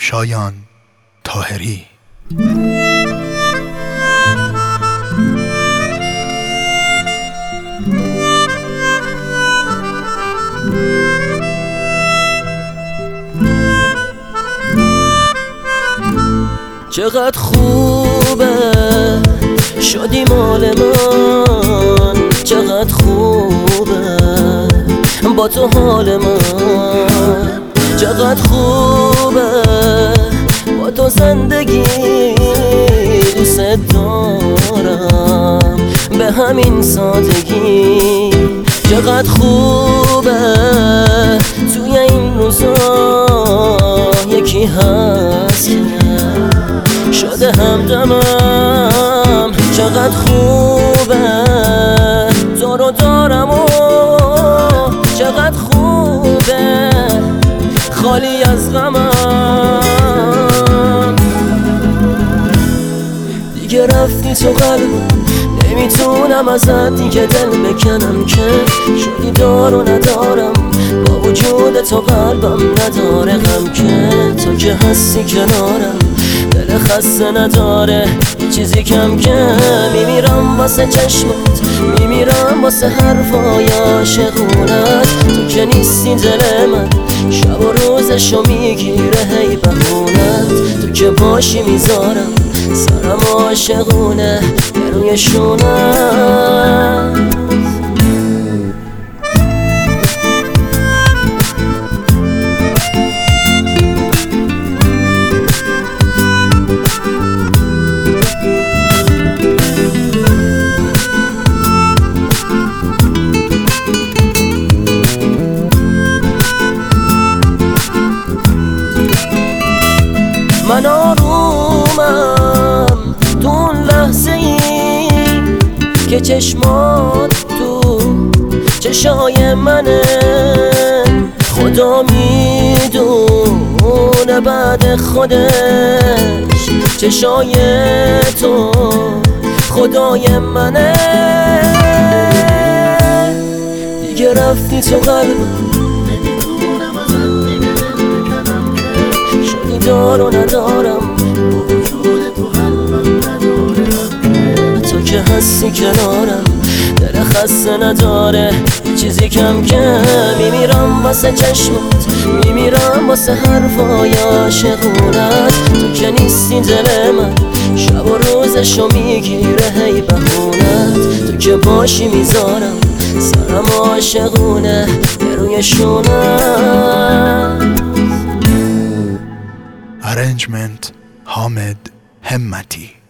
شایان طاهری. چقدر خوبه شدی مال من، چقدر خوبه با تو حال من، چقدر خوبه با تو زندگی، دوست دارم به همین سادگی. چقدر خوبه توی این روزا یکی هست که شده همدمم. چقدر خوبه تو رو دارم و چقدر خوبه خالی از غمم. دیگه رفتی تو قلبم، نمیتونم ازت دیگه دل بکنم که شدی دار و ندارم، با وجود تو قلبم نداره غم که تو که هستی کنارم. دل خسته نداره یه چیزی کم که میمیرم واسه چشمت، میمیرم واسه حرفای عاشقونت. تو که نیستی دل من شب و روزشو میگیره هی بهونت. تو که باشی میذارم سرم عاشقونه به روی شونت. من آرومم تو اون لحظه ای که چشمات تو چشای منه. خدا میدونه بعد خودش چشای تو خدای منه. دیگه رفتی تو قلبم، دار و ندارم، تو که هستی کنارم. دل خسته نداره یه چیزی کم که میمیرم واسه چشمت، میمیرم واسه حرفای عاشقونت. تو که نیستی دل من شب و روزشو میگیره هی بهونت. تو که باشی میذارم سرم عاشقونه به روی شونت. Arrangement حامد همتی.